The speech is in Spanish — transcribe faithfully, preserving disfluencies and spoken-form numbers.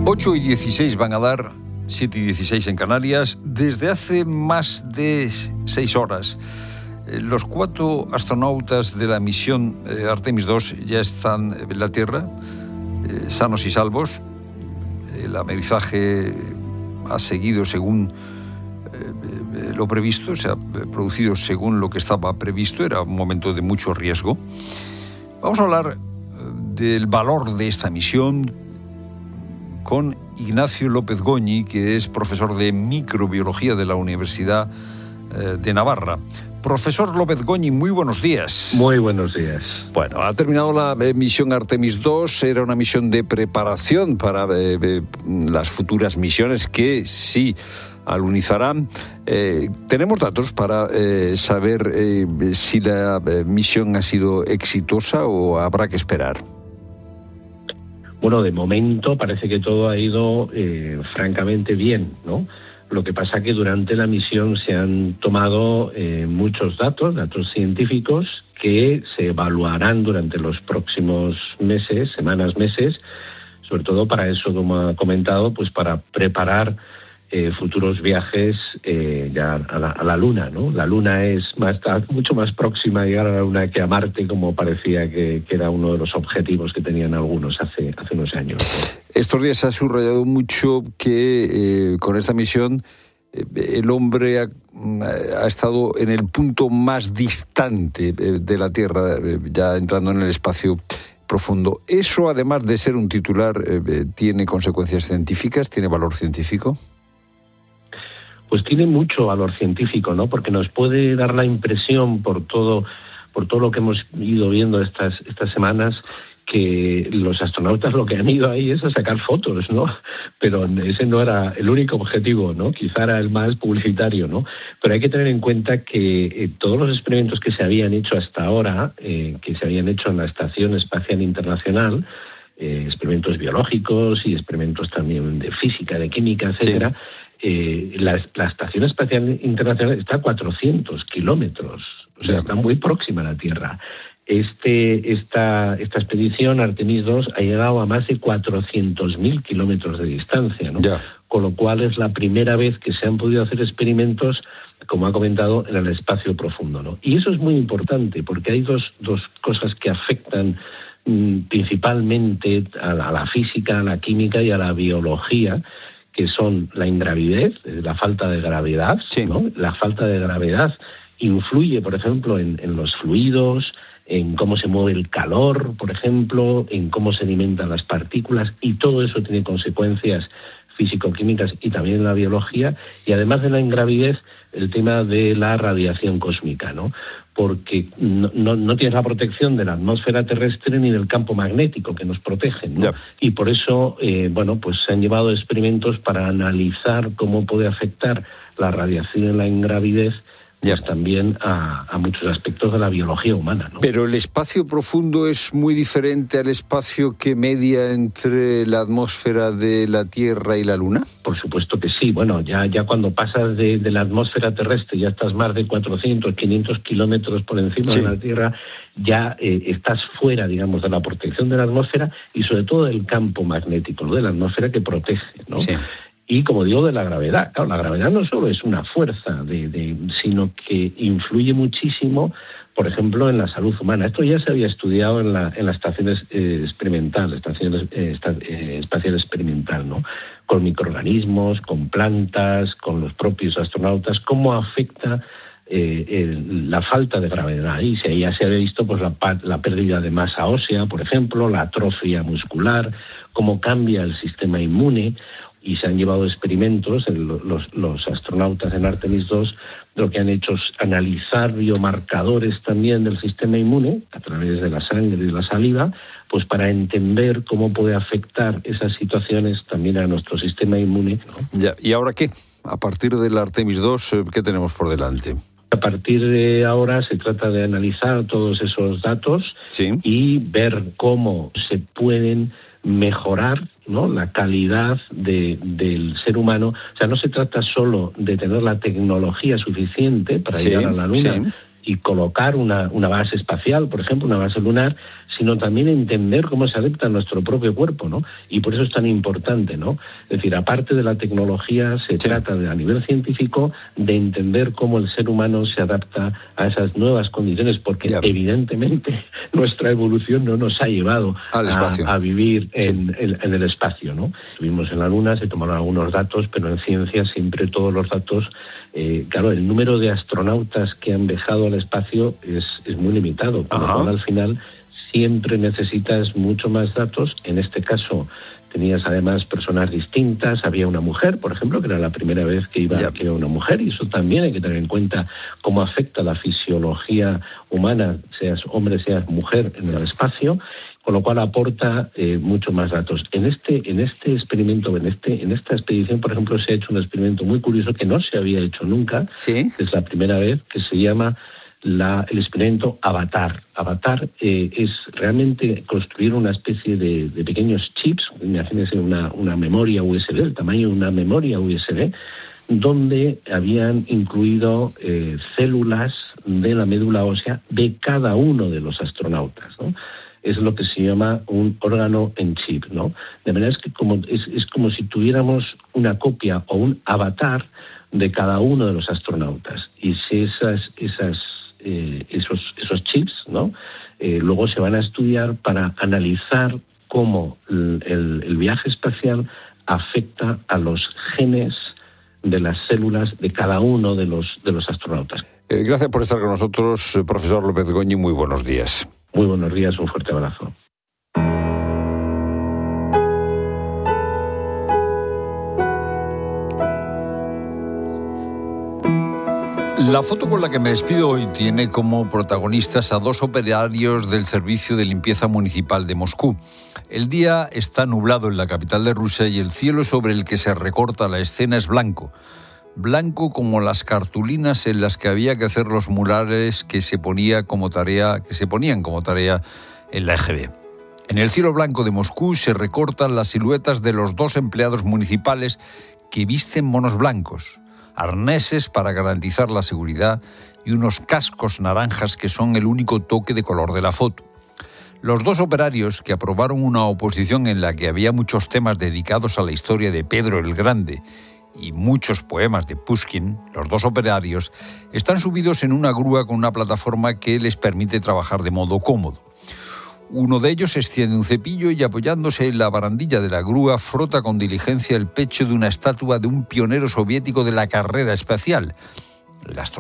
ocho y dieciséis van a dar, siete y dieciséis en Canarias. Desde hace más de seis horas, eh, los cuatro astronautas de la misión eh, Artemis dos ya están en la Tierra, eh, sanos y salvos. El amerizaje ha seguido según eh, lo previsto, se ha producido según lo que estaba previsto. Era un momento de mucho riesgo. Vamos a hablar del valor de esta misión con Ignacio López Goñi, que es profesor de microbiología de la Universidad eh, de Navarra. Profesor López Goñi, muy buenos días. Muy buenos días. Bueno, ha terminado la eh, misión Artemis dos, era una misión de preparación para eh, eh, las futuras misiones que sí alunizarán. Eh, ¿Tenemos datos para eh, saber eh, si la eh, misión ha sido exitosa o habrá que esperar? Bueno, de momento parece que todo ha ido eh, francamente bien, ¿no? Lo que pasa que durante la misión se han tomado eh, muchos datos, datos científicos, que se evaluarán durante los próximos meses, semanas, meses, sobre todo para eso, como ha comentado, pues para preparar eh, futuros viajes eh, ya a la, a la Luna, ¿no? La Luna es más, está mucho más próxima a llegar a la Luna que a Marte, como parecía que, que era uno de los objetivos que tenían algunos hace, hace unos años, ¿no? Estos días se ha subrayado mucho que eh, con esta misión eh, el hombre ha, ha estado en el punto más distante eh, de la Tierra, eh, ya entrando en el espacio profundo. ¿Eso, además de ser un titular, eh, tiene consecuencias científicas, tiene valor científico? Pues tiene mucho valor científico, ¿no? Porque nos puede dar la impresión, por todo, por todo lo que hemos ido viendo estas, estas semanas, que los astronautas lo que han ido ahí es a sacar fotos, ¿no? Pero ese no era el único objetivo, ¿no? Quizá era el más publicitario, ¿no? Pero hay que tener en cuenta que eh, todos los experimentos que se habían hecho hasta ahora, eh, que se habían hecho en la Estación Espacial Internacional, eh, experimentos biológicos y experimentos también de física, de química, etcétera, sí. Eh, la, la Estación Espacial Internacional está a cuatrocientos kilómetros, o sea, está muy próxima a la Tierra. Este, esta, esta expedición, Artemis dos, ha llegado a más de cuatrocientos mil kilómetros de distancia, ¿no? Yeah. Con lo cual es la primera vez que se han podido hacer experimentos, como ha comentado, en el espacio profundo, ¿no? Y eso es muy importante, porque hay dos, dos cosas que afectan mmm, principalmente a la, a la física, a la química y a la biología, que son la ingravidez, la falta de gravedad, sí. ¿no? La falta de gravedad influye, por ejemplo, en, en los fluidos, en cómo se mueve el calor, por ejemplo, en cómo se alimentan las partículas, y todo eso tiene consecuencias físico-químicas y también en la biología. Y además de la ingravidez, el tema de la radiación cósmica, ¿no? Porque no, no, no tienes la protección de la atmósfera terrestre ni del campo magnético que nos protegen, ¿no? Yeah. Y por eso, eh, bueno, pues se han llevado experimentos para analizar cómo puede afectar la radiación en la ingravidez, pues yeah. también a, a muchos aspectos de la biología humana, ¿no? Pero el espacio profundo es muy diferente al espacio que media entre la atmósfera de la Tierra y la Luna. Por supuesto que sí. Bueno, ya, ya cuando pasas de, de la atmósfera terrestre, ya estás más de cuatrocientos, quinientos kilómetros por encima sí. de la Tierra, ya eh, estás fuera, digamos, de la protección de la atmósfera y sobre todo del campo magnético, ¿no? De la atmósfera que protege, ¿no? Sí. Y, como digo, de la gravedad. Claro, la gravedad no solo es una fuerza, de, de, sino que influye muchísimo, por ejemplo, en la salud humana. Esto ya se había estudiado en la, en la estación eh, experimental, la estación eh, esta, eh, espacial experimental, ¿no? Con microorganismos, con plantas, con los propios astronautas, cómo afecta eh, el, la falta de gravedad. Y se, ya se había visto pues la, la pérdida de masa ósea, por ejemplo, la atrofia muscular, cómo cambia el sistema inmune. Y se han llevado experimentos, los, los astronautas en Artemis dos, lo que han hecho es analizar biomarcadores también del sistema inmune, a través de la sangre y de la saliva, pues para entender cómo puede afectar esas situaciones también a nuestro sistema inmune, ¿no? Ya, ¿y ahora qué? A partir del Artemis dos, ¿qué tenemos por delante? A partir de ahora se trata de analizar todos esos datos, ¿sí? Y ver cómo se pueden mejorar, ¿no?, la calidad de, del ser humano. O sea, no se trata solo de tener la tecnología suficiente para sí, llegar a la Luna, sí. y colocar una, una base espacial, por ejemplo, una base lunar, sino también entender cómo se adapta a nuestro propio cuerpo, ¿no? Y por eso es tan importante, ¿no? Es decir, aparte de la tecnología, se sí. trata de, a nivel científico de entender cómo el ser humano se adapta a esas nuevas condiciones, porque ya. evidentemente nuestra evolución no nos ha llevado a, a vivir en, sí. en, en el espacio, ¿no? Estuvimos en la Luna, se tomaron algunos datos, pero en ciencia siempre todos los datos, eh, claro, el número de astronautas que han viajado al espacio es, es muy limitado, por lo cual al final siempre necesitas mucho más datos. En este caso tenías además personas distintas, había una mujer, por ejemplo, que era la primera vez que iba, yep. que iba una mujer, y eso también hay que tener en cuenta cómo afecta la fisiología humana, seas hombre, seas mujer, en el espacio, con lo cual aporta eh, mucho más datos. En este, en este experimento, en este, en esta expedición, por ejemplo, se ha hecho un experimento muy curioso que no se había hecho nunca. ¿Sí? Es la primera vez, que se llama La, el experimento Avatar. Avatar eh, es realmente construir una especie de, de pequeños chips, imagínense una, una memoria U S B, el tamaño de una memoria U S B, donde habían incluido eh, células de la médula ósea de cada uno de los astronautas, ¿no? Es lo que se llama un órgano en chip, ¿no? De manera es que como, es, es como si tuviéramos una copia o un avatar de cada uno de los astronautas. Y si esas, esas Eh, esos, esos chips, ¿no? Eh, luego se van a estudiar para analizar cómo el, el, el viaje espacial afecta a los genes de las células de cada uno de los, de los astronautas. Eh, gracias por estar con nosotros, profesor López Goñi. Muy buenos días. Muy buenos días, un fuerte abrazo. La foto con la que me despido hoy tiene como protagonistas a dos operarios del Servicio de Limpieza Municipal de Moscú. El día está nublado en la capital de Rusia y el cielo sobre el que se recorta la escena es blanco. Blanco como las cartulinas en las que había que hacer los murales que se ponía como tarea, que se ponían como tarea en la E G B. En el cielo blanco de Moscú se recortan las siluetas de los dos empleados municipales que visten monos blancos, arneses para garantizar la seguridad y unos cascos naranjas que son el único toque de color de la foto. Los dos operarios que aprobaron una oposición en la que había muchos temas dedicados a la historia de Pedro el Grande y muchos poemas de Pushkin, los dos operarios están subidos en una grúa con una plataforma que les permite trabajar de modo cómodo. Uno de ellos extiende un cepillo y, apoyándose en la barandilla de la grúa, frota con diligencia el pecho de una estatua de un pionero soviético de la carrera espacial. El astronauta